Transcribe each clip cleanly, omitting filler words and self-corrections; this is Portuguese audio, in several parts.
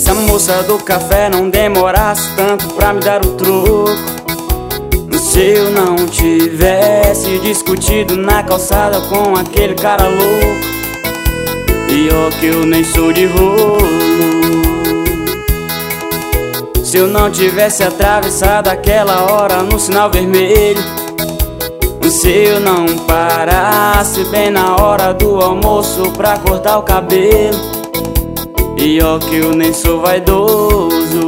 Se a moça do café não demorasse tanto pra me dar o troco, se eu não tivesse discutido na calçada com aquele cara louco, e ó que eu nem sou de rolo. Se eu não tivesse atravessado aquela hora no sinal vermelho, se eu não parasse bem na hora do almoço pra cortar o cabelo, e ó que eu nem sou vaidoso,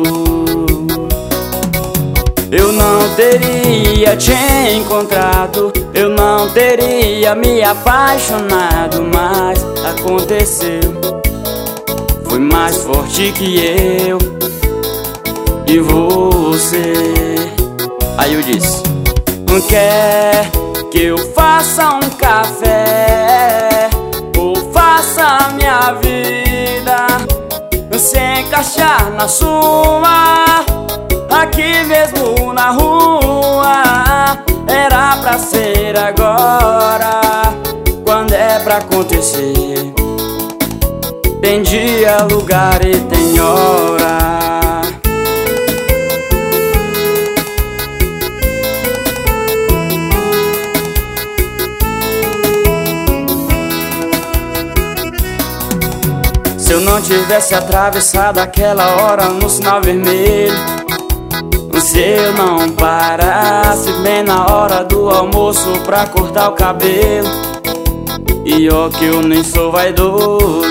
eu não teria te encontrado, eu não teria me apaixonado, mas aconteceu. Foi mais forte que eu e você. Aí eu disse: quer que eu faça um café ou faça minha vida se encaixar na sua, aqui mesmo na rua? Era pra ser agora, quando é pra acontecer. Tem dia, lugar e tem hora. Se eu não tivesse atravessado aquela hora no sinal vermelho, se eu não parasse bem na hora do almoço pra cortar o cabelo, e ó que eu nem sou vaidoso,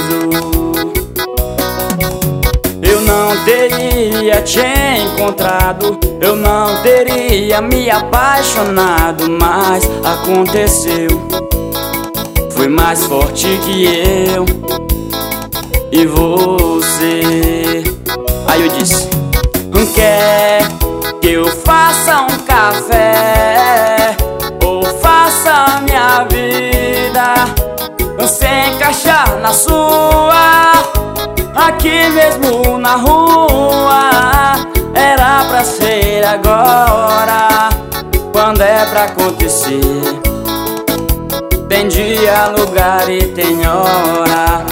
eu não teria te encontrado, eu não teria me apaixonado, mas aconteceu. Foi mais forte que eu e você. Aí eu disse: quer que eu faça um café ou faça minha vida se encaixar na sua, aqui mesmo na rua? Era pra ser agora, quando é pra acontecer. Tem dia, lugar e tem hora.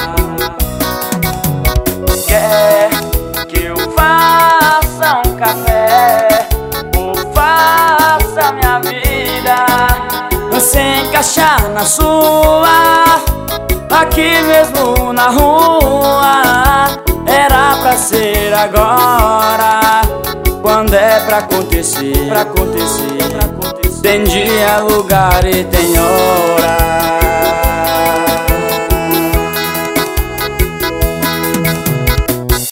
Quer que eu faça um café ou faça minha vida se encaixar na sua, aqui mesmo na rua? Era pra ser agora, quando é pra acontecer. Tem dia, lugar e tem hora.